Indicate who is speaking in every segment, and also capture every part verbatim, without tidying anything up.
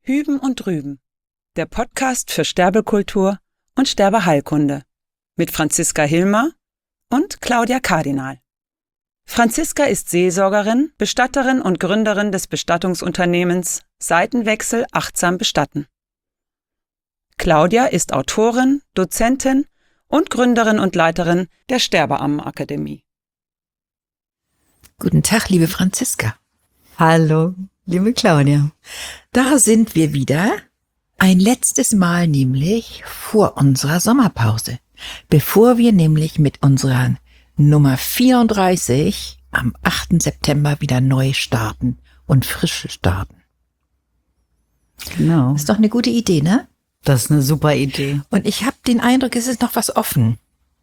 Speaker 1: Hüben und Drüben, der Podcast für Sterbekultur und Sterbeheilkunde mit Franziska Hilmer und Claudia Kardinal. Franziska ist Seelsorgerin, Bestatterin und Gründerin des Bestattungsunternehmens Seitenwechsel achtsam bestatten. Claudia ist Autorin, Dozentin und Gründerin und Leiterin der Sterbeammenakademie.
Speaker 2: Guten Tag, liebe Franziska.
Speaker 3: Hallo, liebe Claudia.
Speaker 2: Da sind wir wieder. Ein letztes Mal nämlich vor unserer Sommerpause. Bevor wir nämlich mit unserer Nummer vierunddreißig am achten September wieder neu starten und frisch starten.
Speaker 3: Genau.
Speaker 2: Das ist doch eine gute Idee, ne?
Speaker 3: Das ist eine super Idee.
Speaker 2: Und ich habe den Eindruck, es ist noch was offen.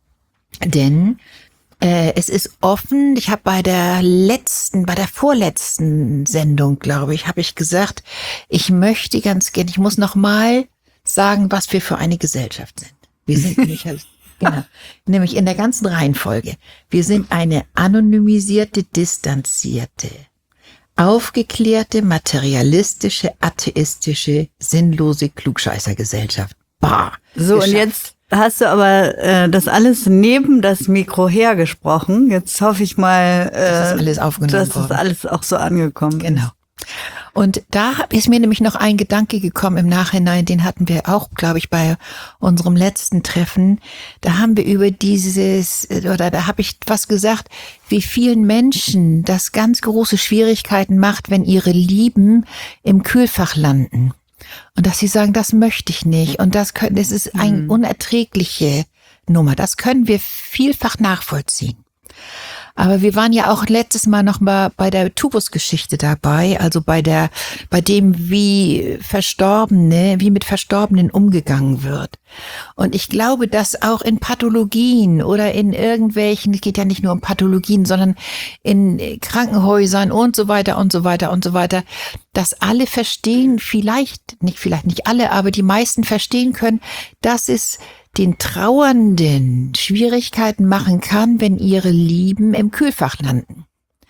Speaker 2: Denn äh, es ist offen. Ich habe bei der letzten, bei der vorletzten Sendung, glaube ich, habe ich gesagt, ich möchte ganz gerne, ich muss noch mal sagen, was wir für eine Gesellschaft sind. Wir sind nämlich, genau, nämlich in der ganzen Reihenfolge. Wir sind eine anonymisierte, distanzierte, aufgeklärte, materialistische, atheistische, sinnlose Klugscheißergesellschaft. Bah.
Speaker 3: So, geschafft. Und jetzt hast du aber äh, das alles neben das Mikro hergesprochen. Jetzt hoffe ich mal, äh,
Speaker 2: das ist alles aufgenommen
Speaker 3: dass das alles auch so angekommen ist.
Speaker 2: Genau. Und da ist mir nämlich noch ein Gedanke gekommen im Nachhinein, den hatten wir auch, glaube ich, bei unserem letzten Treffen. Da haben wir über dieses, oder da habe ich was gesagt, wie vielen Menschen das ganz große Schwierigkeiten macht, wenn ihre Lieben im Kühlfach landen. Und dass sie sagen, das möchte ich nicht. Und das können, das ist eine mhm. unerträgliche Nummer. Das können wir vielfach nachvollziehen. Aber wir waren ja auch letztes Mal noch mal bei der Tubus-Geschichte dabei, also bei der, bei dem, wie Verstorbene, wie mit Verstorbenen umgegangen wird. Und ich glaube, dass auch in Pathologien oder in irgendwelchen, es geht ja nicht nur um Pathologien, sondern in Krankenhäusern und so weiter und so weiter und so weiter, dass alle verstehen, vielleicht, nicht vielleicht nicht alle, aber die meisten verstehen können, dass es den Trauernden Schwierigkeiten machen kann, wenn ihre Lieben im Kühlfach landen.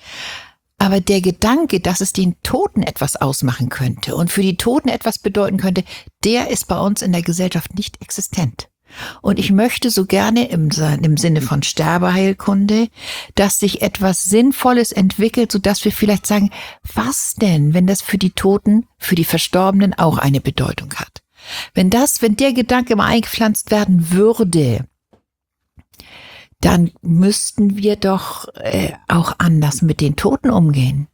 Speaker 2: Aber der Gedanke, dass es den Toten etwas ausmachen könnte und für die Toten etwas bedeuten könnte, der ist bei uns in der Gesellschaft nicht existent. Und ich möchte so gerne im, im Sinne von Sterbeheilkunde, dass sich etwas Sinnvolles entwickelt, sodass wir vielleicht sagen, was denn, wenn das für die Toten, für die Verstorbenen auch eine Bedeutung hat? Wenn das, wenn der Gedanke mal eingepflanzt werden würde, dann müssten wir doch äh, auch anders mit den Toten umgehen.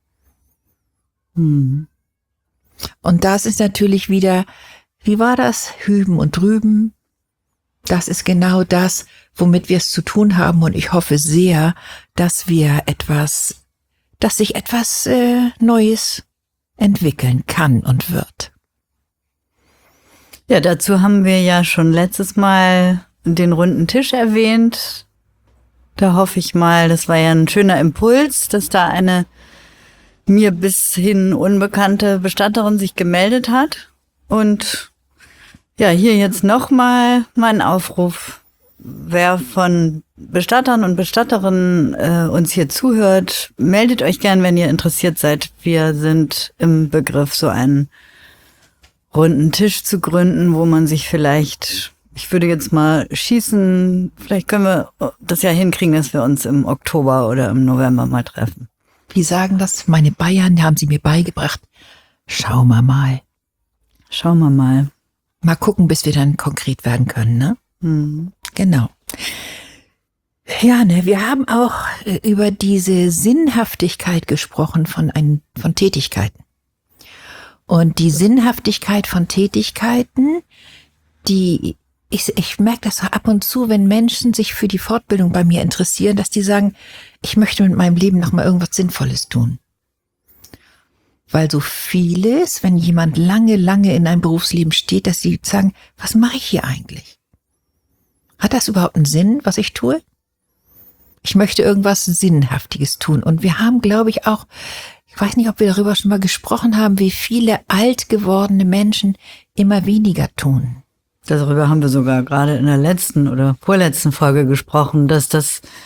Speaker 2: Hm. Und das ist natürlich wieder, wie war das? Hüben und drüben. Das ist genau das, womit wir es zu tun haben. Und ich hoffe sehr, dass wir etwas, dass sich etwas äh, Neues entwickeln kann und wird.
Speaker 3: Ja, dazu haben wir ja schon letztes Mal den runden Tisch erwähnt. Da hoffe ich mal, das war ja ein schöner Impuls, dass da eine mir bis hin unbekannte Bestatterin sich gemeldet hat. Und ja, hier jetzt nochmal mein Aufruf. Wer von Bestattern und Bestatterinnen äh, uns hier zuhört, meldet euch gern, wenn ihr interessiert seid. Wir sind im Begriff, so einen runden Tisch zu gründen, wo man sich vielleicht, ich würde jetzt mal schießen, vielleicht können wir das ja hinkriegen, dass wir uns im Oktober oder im November mal treffen.
Speaker 2: Die sagen das, meine Bayern, haben sie mir beigebracht. Schauen wir mal.
Speaker 3: Schauen wir mal.
Speaker 2: Mal gucken, bis wir dann konkret werden können, ne?
Speaker 3: Mhm.
Speaker 2: Genau. Ja, ne, wir haben auch über diese Sinnhaftigkeit gesprochen von ein, von Tätigkeiten. Und die Sinnhaftigkeit von Tätigkeiten, die, ich, ich merke das ab und zu, wenn Menschen sich für die Fortbildung bei mir interessieren, dass die sagen, ich möchte mit meinem Leben noch mal irgendwas Sinnvolles tun. Weil so vieles, wenn jemand lange, lange in einem Berufsleben steht, dass sie sagen, was mache ich hier eigentlich? Hat das überhaupt einen Sinn, was ich tue? Ich möchte irgendwas Sinnhaftiges tun. Und wir haben, glaube ich, auch, ich weiß nicht, ob wir darüber schon mal gesprochen haben, wie viele alt gewordene Menschen immer weniger tun.
Speaker 3: Darüber haben wir sogar gerade in der letzten oder vorletzten Folge gesprochen, dass das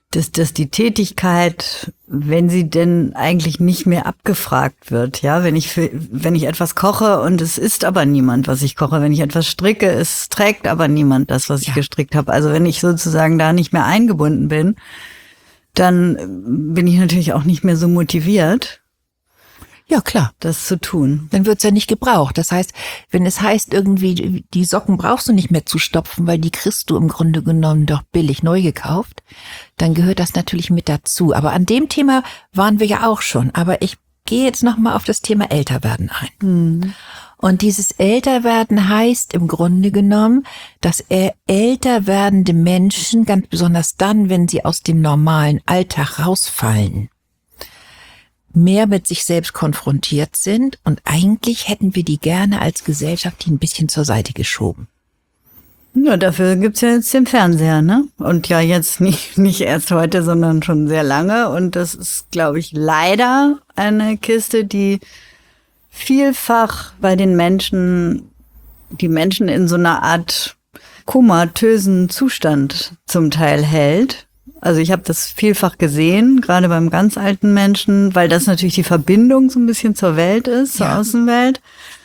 Speaker 3: dass, dass die Tätigkeit, wenn sie denn eigentlich nicht mehr abgefragt wird, ja, wenn ich für, wenn ich etwas koche und es isst aber niemand, was ich koche, wenn ich etwas stricke, es trägt aber niemand das, was ich
Speaker 2: Ja.
Speaker 3: gestrickt habe. Also wenn ich sozusagen da nicht mehr eingebunden bin, dann bin ich natürlich auch nicht mehr so motiviert,
Speaker 2: Ja, klar.
Speaker 3: das zu tun.
Speaker 2: Dann wird's ja nicht gebraucht. Das heißt, wenn es heißt, irgendwie, die Socken brauchst du nicht mehr zu stopfen, weil die kriegst du im Grunde genommen doch billig neu gekauft, dann gehört das natürlich mit dazu. Aber an dem Thema waren wir ja auch schon. Aber ich gehe jetzt nochmal auf das Thema Älterwerden ein.
Speaker 3: Hm.
Speaker 2: Und dieses Älterwerden heißt im Grunde genommen, dass äh, älter werdende Menschen, ganz besonders dann, wenn sie aus dem normalen Alltag rausfallen, mehr mit sich selbst konfrontiert sind, und eigentlich hätten wir die gerne als Gesellschaft die ein bisschen zur Seite geschoben.
Speaker 3: Ja, dafür gibt's ja jetzt den Fernseher, ne? Und ja, jetzt nicht, nicht erst heute, sondern schon sehr lange. Und das ist, glaube ich, leider eine Kiste, die vielfach bei den Menschen, die Menschen in so einer Art komatösen Zustand zum Teil hält. Also ich habe das vielfach gesehen, gerade beim ganz alten Menschen, weil das natürlich die Verbindung so ein bisschen zur Welt ist, zur
Speaker 2: Ja.
Speaker 3: Außenwelt.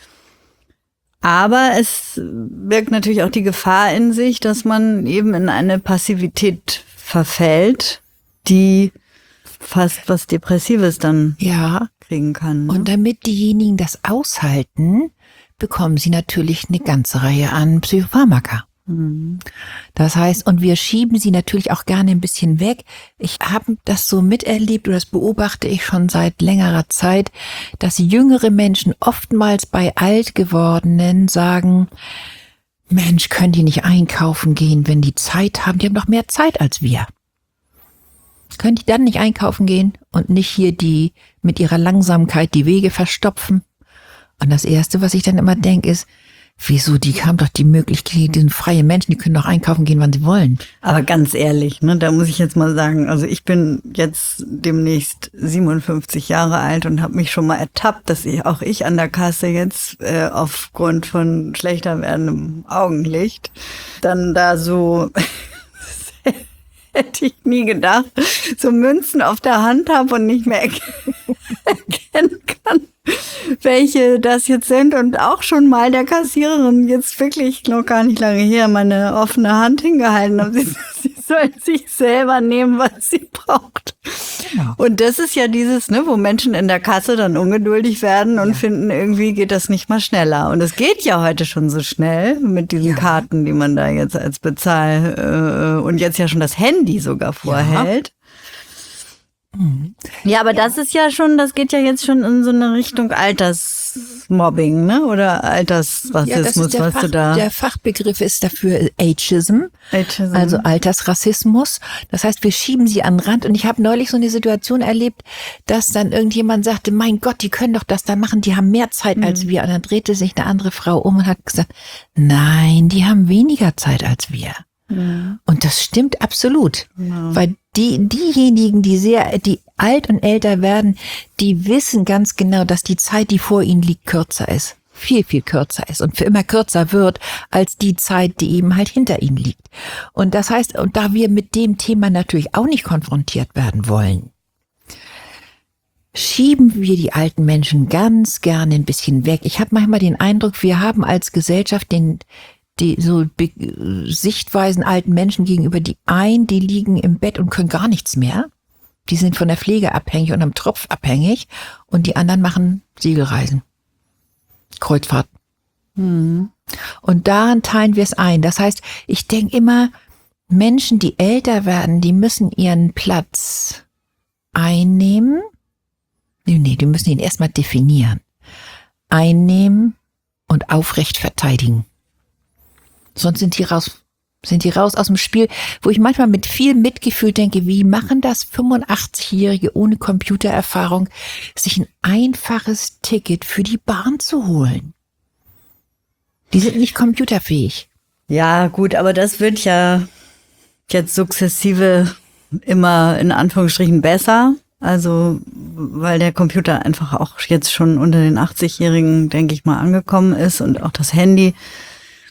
Speaker 3: Aber es birgt natürlich auch die Gefahr in sich, dass man eben in eine Passivität verfällt, die fast was Depressives dann
Speaker 2: Ja,
Speaker 3: kriegen kann. Ne?
Speaker 2: und damit diejenigen das aushalten, bekommen sie natürlich eine ganze Reihe an Psychopharmaka.
Speaker 3: Mhm.
Speaker 2: Das heißt, und wir schieben sie natürlich auch gerne ein bisschen weg. Ich habe das so miterlebt, oder das beobachte ich schon seit längerer Zeit, dass jüngere Menschen oftmals bei Altgewordenen sagen, Mensch, können die nicht einkaufen gehen, wenn die Zeit haben? Die haben doch mehr Zeit als wir. Können die dann nicht einkaufen gehen und nicht hier die mit ihrer Langsamkeit die Wege verstopfen? Und das Erste, was ich dann immer denke, ist, wieso, die haben doch die Möglichkeit, die sind freie Menschen, die können doch einkaufen gehen, wann sie wollen.
Speaker 3: Aber ganz ehrlich, ne, da muss ich jetzt mal sagen, also ich bin jetzt demnächst siebenundfünfzig Jahre alt und habe mich schon mal ertappt, dass ich auch ich an der Kasse jetzt äh, aufgrund von schlechter werdendem Augenlicht dann da so hätte ich nie gedacht, so Münzen auf der Hand habe und nicht mehr erkennen kann, welche das jetzt sind, und auch schon mal der Kassiererin jetzt wirklich noch gar nicht lange her meine offene Hand hingehalten habe. Sie, sie soll sich selber nehmen, was sie braucht.
Speaker 2: Genau.
Speaker 3: Und das ist ja dieses, ne, wo Menschen in der Kasse dann ungeduldig werden und
Speaker 2: Ja.
Speaker 3: finden, irgendwie geht das nicht mal schneller. Und es geht ja heute schon so schnell mit diesen
Speaker 2: Ja.
Speaker 3: Karten, die man da jetzt als Bezahl- äh, und jetzt ja schon das Handy sogar vorhält.
Speaker 2: Mhm.
Speaker 3: Ja, aber das ist ja schon, das geht ja jetzt schon in so eine Richtung Altersmobbing, ne? Oder Altersrassismus,
Speaker 2: Ja, das ist der,
Speaker 3: was
Speaker 2: Fach,
Speaker 3: du da.
Speaker 2: der Fachbegriff ist dafür Ageism,
Speaker 3: Ageism.
Speaker 2: also Altersrassismus. Das heißt, wir schieben sie an den Rand. Und ich habe neulich so eine Situation erlebt, dass dann irgendjemand sagte, mein Gott, die können doch das da machen, die haben mehr Zeit
Speaker 3: Mhm.
Speaker 2: als wir. Und dann drehte sich eine andere Frau um und hat gesagt, nein, die haben weniger Zeit als wir.
Speaker 3: Ja.
Speaker 2: Und das stimmt absolut.
Speaker 3: Genau.
Speaker 2: Weil die, diejenigen, die sehr, die alt und älter werden, die wissen ganz genau, dass die Zeit, die vor ihnen liegt, kürzer ist. Viel, viel kürzer ist und für immer kürzer wird als die Zeit, die eben halt hinter ihnen liegt. Und das heißt, und da wir mit dem Thema natürlich auch nicht konfrontiert werden wollen, schieben wir die alten Menschen ganz gerne ein bisschen weg. Ich habe manchmal den Eindruck, wir haben als Gesellschaft den die so Be Sichtweisen alten Menschen gegenüber, die ein, die liegen im Bett und können gar nichts mehr. Die sind von der Pflege abhängig und am Tropf abhängig, und die anderen machen Segelreisen, Kreuzfahrten.
Speaker 3: Mhm.
Speaker 2: Und daran teilen wir es ein. Das heißt, ich denke immer, Menschen, die älter werden, die müssen ihren Platz einnehmen. Nee, nee, die müssen ihn erstmal definieren. Einnehmen und aufrecht verteidigen. Sonst sind die raus, sind die raus aus dem Spiel, wo ich manchmal mit viel Mitgefühl denke, wie machen das fünfundachtzigjährige ohne Computererfahrung, sich ein einfaches Ticket für die Bahn zu holen? Die sind nicht computerfähig.
Speaker 3: Ja, gut, aber das wird ja jetzt sukzessive immer in Anführungsstrichen besser. Also, weil der Computer einfach auch jetzt schon unter den achtzigjährigen, denke ich mal, angekommen ist, und auch das Handy.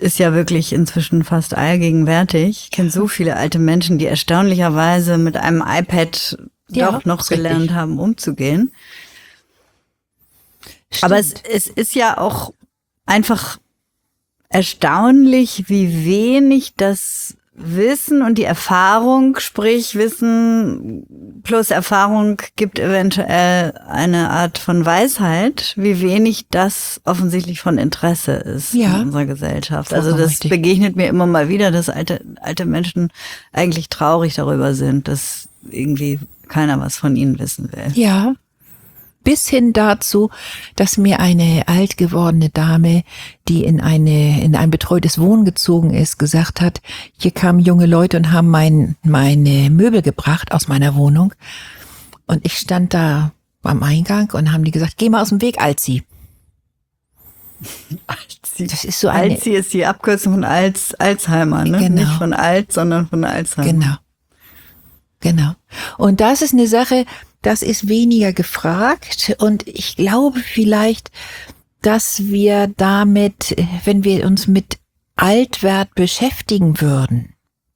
Speaker 3: ist ja wirklich inzwischen fast allgegenwärtig. Ich kenne so viele alte Menschen, die erstaunlicherweise mit einem iPad
Speaker 2: Ja,
Speaker 3: doch noch
Speaker 2: richtig.
Speaker 3: gelernt haben, umzugehen.
Speaker 2: Stimmt.
Speaker 3: Aber es, es ist ja auch einfach erstaunlich, wie wenig das Wissen und die Erfahrung, sprich Wissen plus Erfahrung gibt eventuell eine Art von Weisheit, wie wenig das offensichtlich von Interesse ist
Speaker 2: Ja.
Speaker 3: in unserer Gesellschaft. Also
Speaker 2: Vollkommen
Speaker 3: das
Speaker 2: richtig.
Speaker 3: begegnet mir immer mal wieder, dass alte, alte Menschen eigentlich traurig darüber sind, dass irgendwie keiner was von ihnen wissen will.
Speaker 2: Ja. Bis hin dazu, dass mir eine alt gewordene Dame, die in eine in ein betreutes Wohnen gezogen ist, gesagt hat, hier kamen junge Leute und haben mein, meine Möbel gebracht aus meiner Wohnung. Und ich stand da am Eingang und haben die gesagt, geh mal aus dem Weg, Alzi.
Speaker 3: Alzi.
Speaker 2: Das ist so eine...
Speaker 3: Alzi ist die Abkürzung von Alz, Alzheimer, ne?
Speaker 2: Genau.
Speaker 3: Nicht von alt, sondern von Alzheimer.
Speaker 2: Genau. Genau. Und das ist eine Sache, das ist weniger gefragt. Und ich glaube vielleicht, dass wir damit, wenn wir uns mit Altwert beschäftigen würden,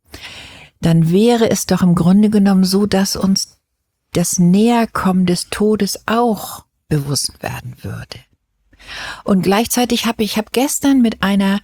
Speaker 2: dann wäre es doch im Grunde genommen so, dass uns das Näherkommen des Todes auch bewusst werden würde. Und gleichzeitig habe ich habe gestern mit einer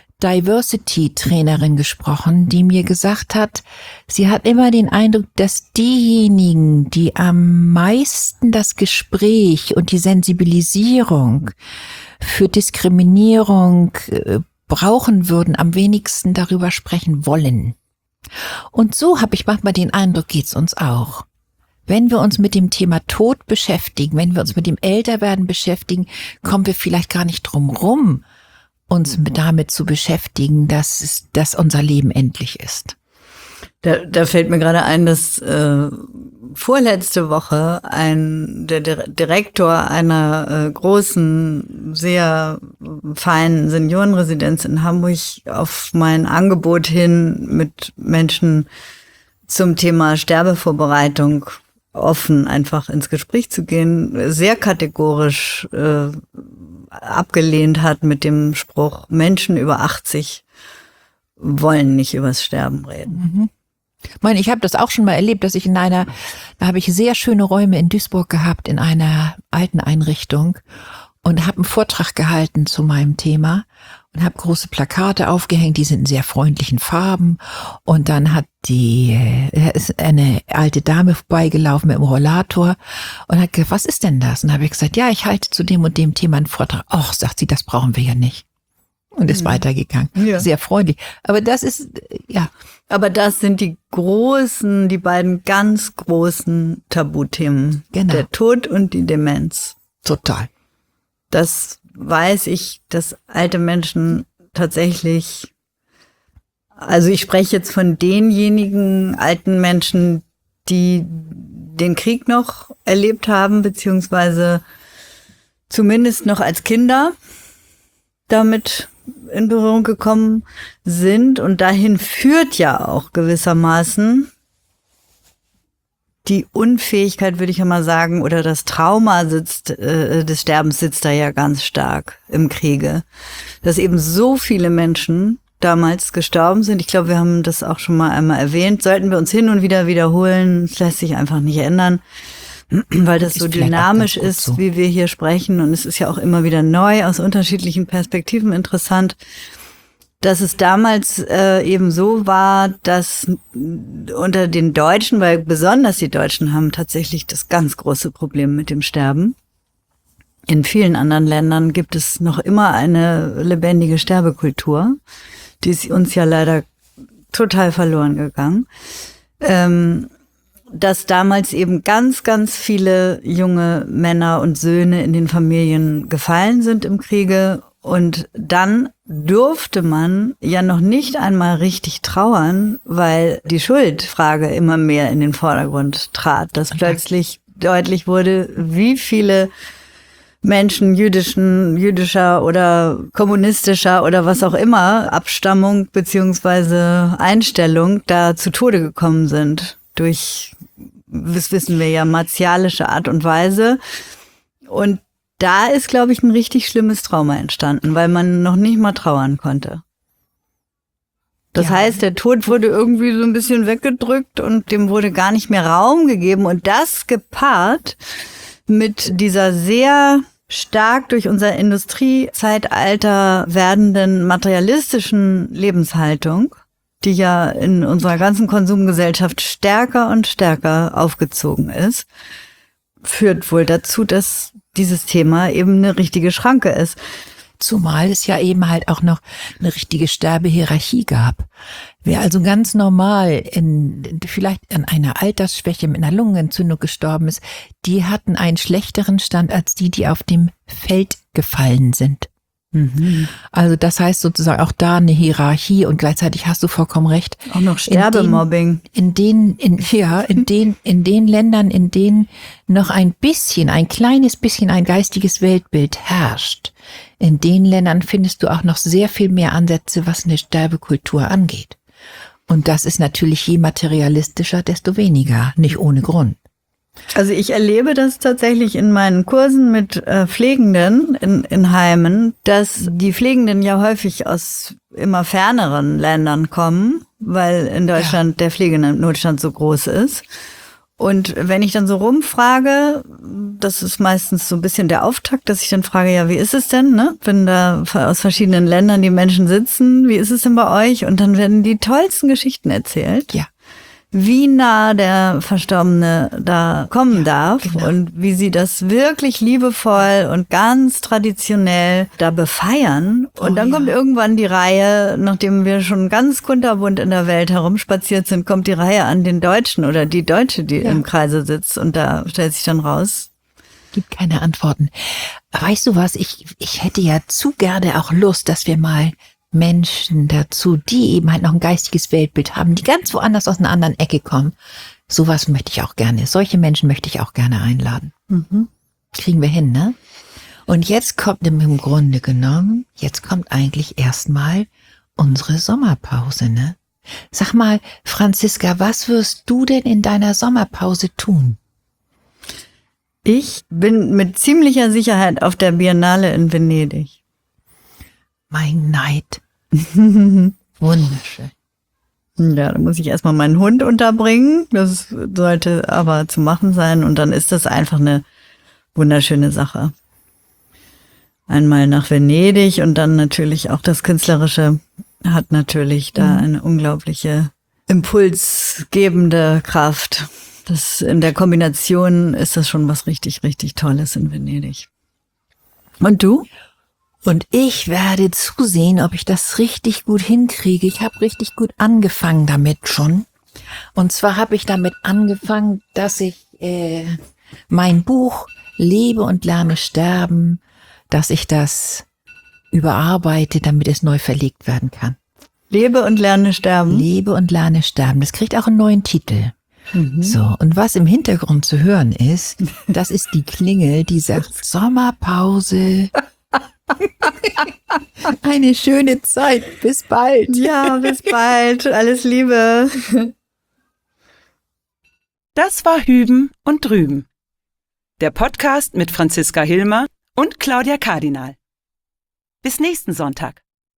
Speaker 2: Diversity-Trainerin gesprochen, die mir gesagt hat, sie hat immer den Eindruck, dass diejenigen, die am meisten das Gespräch und die Sensibilisierung für Diskriminierung äh, brauchen würden, am wenigsten darüber sprechen wollen. Und so habe ich manchmal den Eindruck, geht's uns auch. Wenn wir uns mit dem Thema Tod beschäftigen, wenn wir uns mit dem Älterwerden beschäftigen, kommen wir vielleicht gar nicht drum rum, uns mit damit zu beschäftigen, dass, es, dass unser Leben endlich ist.
Speaker 3: Da, da fällt mir gerade ein, dass äh, vorletzte Woche ein der Direktor einer äh, großen, sehr feinen Seniorenresidenz in Hamburg auf mein Angebot hin, mit Menschen zum Thema Sterbevorbereitung offen einfach ins Gespräch zu gehen, sehr kategorisch äh, abgelehnt hat mit dem Spruch, Menschen über achtzig wollen nicht übers Sterben reden.
Speaker 2: Mhm. Ich meine, ich habe das auch schon mal erlebt, dass ich in einer, da habe ich sehr schöne Räume in Duisburg gehabt, in einer alten Einrichtung und habe einen Vortrag gehalten zu meinem Thema und habe große Plakate aufgehängt, die sind in sehr freundlichen Farben und dann hat die, äh, ist eine alte Dame vorbeigelaufen mit dem Rollator und hat gesagt, was ist denn das? Und dann habe ich gesagt, ja, ich halte zu dem und dem Thema einen Vortrag. Ach, sagt sie, das brauchen wir ja nicht. Und ist mhm. weitergegangen.
Speaker 3: Ja.
Speaker 2: Sehr freundlich. Aber das ist, ja.
Speaker 3: Aber das sind die großen, die beiden ganz großen Tabuthemen.
Speaker 2: Genau.
Speaker 3: Der Tod und die Demenz.
Speaker 2: Total.
Speaker 3: Das weiß ich, dass alte Menschen tatsächlich, also ich spreche jetzt von denjenigen alten Menschen, die den Krieg noch erlebt haben, beziehungsweise zumindest noch als Kinder damit in Berührung gekommen sind. Und dahin führt ja auch gewissermaßen die Unfähigkeit, würde ich ja mal sagen, oder das Trauma sitzt, äh, des Sterbens sitzt da ja ganz stark im Kriege. Dass eben so viele Menschen damals gestorben sind. Ich glaube, wir haben das auch schon mal einmal erwähnt. Sollten wir uns hin und wieder wiederholen. Es lässt sich einfach nicht ändern, weil das so dynamisch ist, so. Wie wir hier sprechen. Und es ist ja auch immer wieder neu, aus unterschiedlichen Perspektiven interessant. Dass es damals äh, eben so war, dass unter den Deutschen, weil besonders die Deutschen haben tatsächlich das ganz große Problem mit dem Sterben. In vielen anderen Ländern gibt es noch immer eine lebendige Sterbekultur. Die ist uns ja leider total verloren gegangen. Ähm, dass damals eben ganz, ganz viele junge Männer und Söhne in den Familien gefallen sind im Kriege. Und dann durfte man ja noch nicht einmal richtig trauern, weil die Schuldfrage immer mehr in den Vordergrund trat, dass plötzlich deutlich wurde, wie viele Menschen jüdischen, jüdischer oder kommunistischer oder was auch immer Abstammung beziehungsweise Einstellung da zu Tode gekommen sind. Durch, das wissen wir ja, martialische Art und Weise. Und da ist, glaube ich, ein richtig schlimmes Trauma entstanden, weil man noch nicht mal trauern konnte. Das
Speaker 2: Ja.
Speaker 3: heißt, der Tod wurde irgendwie so ein bisschen weggedrückt und dem wurde gar nicht mehr Raum gegeben. Und das gepaart mit dieser sehr stark durch unser Industriezeitalter werdenden materialistischen Lebenshaltung, die ja in unserer ganzen Konsumgesellschaft stärker und stärker aufgezogen ist, führt wohl dazu, dass dieses Thema eben eine richtige Schranke ist.
Speaker 2: Zumal es ja eben halt auch noch eine richtige Sterbehierarchie gab. Wer also ganz normal in, vielleicht an einer Altersschwäche mit einer Lungenentzündung gestorben ist, die hatten einen schlechteren Stand als die, die auf dem Feld gefallen sind.
Speaker 3: Mhm.
Speaker 2: Also das heißt sozusagen auch da eine Hierarchie und gleichzeitig hast du vollkommen recht.
Speaker 3: Auch noch Sterbemobbing.
Speaker 2: In den, in, ja, in den, in den Ländern, in denen noch ein bisschen, ein kleines bisschen ein geistiges Weltbild herrscht, in den Ländern findest du auch noch sehr viel mehr Ansätze, was eine Sterbekultur angeht. Und das ist natürlich je materialistischer, desto weniger, nicht ohne Grund.
Speaker 3: Also ich erlebe das tatsächlich in meinen Kursen mit äh, Pflegenden in, in Heimen, dass die Pflegenden ja häufig aus immer ferneren Ländern kommen, weil in Deutschland ja. der Pflegenotstand so groß ist. Und wenn ich dann so rumfrage, das ist meistens so ein bisschen der Auftakt, dass ich dann frage, ja, wie ist es denn, ne? Wenn da aus verschiedenen Ländern die Menschen sitzen, wie ist es denn bei euch? Und dann werden die tollsten Geschichten erzählt.
Speaker 2: Ja.
Speaker 3: Wie nah der Verstorbene da kommen ja, darf genau. und wie sie das wirklich liebevoll und ganz traditionell da befeiern. Und oh, dann ja. kommt irgendwann die Reihe, nachdem wir schon ganz kunterbunt in der Welt herumspaziert sind, kommt die Reihe an den Deutschen oder die Deutsche, die ja. im Kreise sitzt. Und da stellt sich dann raus,
Speaker 2: gibt keine Antworten. Weißt du was, ich, ich hätte ja zu gerne auch Lust, dass wir mal Menschen dazu, die eben halt noch ein geistiges Weltbild haben, die ganz woanders aus einer anderen Ecke kommen. Sowas möchte ich auch gerne. Solche Menschen möchte ich auch gerne einladen. Mhm. Kriegen wir hin, ne? Und jetzt kommt im Grunde genommen, jetzt kommt eigentlich erstmal unsere Sommerpause, ne? Sag mal, Franziska, was wirst du denn in deiner Sommerpause tun?
Speaker 3: Ich bin mit ziemlicher Sicherheit auf der Biennale in Venedig.
Speaker 2: Mein Neid. Wunderschön.
Speaker 3: Ja, da muss ich erstmal meinen Hund unterbringen. Das sollte aber zu machen sein. Und dann ist das einfach eine wunderschöne Sache. Einmal nach Venedig und dann natürlich auch das Künstlerische hat natürlich da eine unglaubliche impulsgebende Kraft. Das in der Kombination ist das schon was richtig, richtig Tolles in Venedig. Und du?
Speaker 2: Und ich werde zusehen, ob ich das richtig gut hinkriege. Ich habe richtig gut angefangen damit schon. Und zwar habe ich damit angefangen, dass ich äh, mein Buch Lebe und lerne sterben, dass ich das überarbeite, damit es neu verlegt werden kann.
Speaker 3: Lebe und lerne sterben?
Speaker 2: Lebe und lerne sterben. Das kriegt auch einen neuen Titel. Mhm. So, und was im Hintergrund zu hören ist, das ist die Klingel, die sagt Sommerpause. Eine schöne Zeit. Bis bald.
Speaker 3: Ja, bis bald. Alles Liebe.
Speaker 1: Das war Hüben und Drüben. Der Podcast mit Franziska Hilmer und Claudia Kardinal. Bis nächsten Sonntag.